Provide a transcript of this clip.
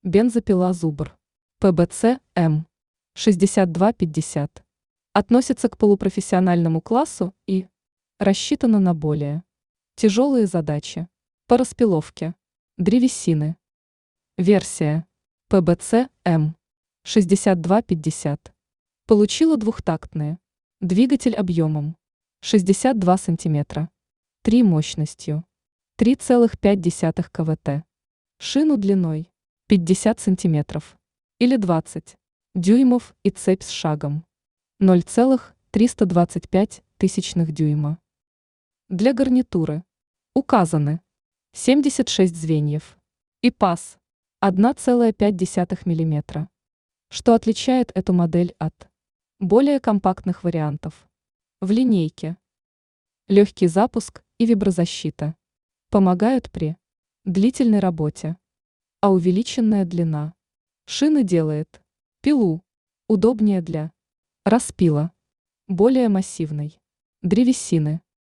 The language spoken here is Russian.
Бензопила «Зубр». ПБЦ М6250. Относится к полупрофессиональному классу и рассчитана на более тяжелые задачи по распиловке древесины. Версия ПБЦ М6250 получила двухтактные двигатель объемом 62 см, 3 мощностью 3,5 КВТ, шину длиной 50 см или 20 дюймов и цепь с шагом 0,325 дюйма. Для гарнитуры указаны 76 звеньев и паз 1,5 мм, что отличает эту модель от более компактных вариантов. В линейке легкий запуск и виброзащита помогают при длительной работе, а увеличенная длина шины делает пилу удобнее для распила более массивной древесины.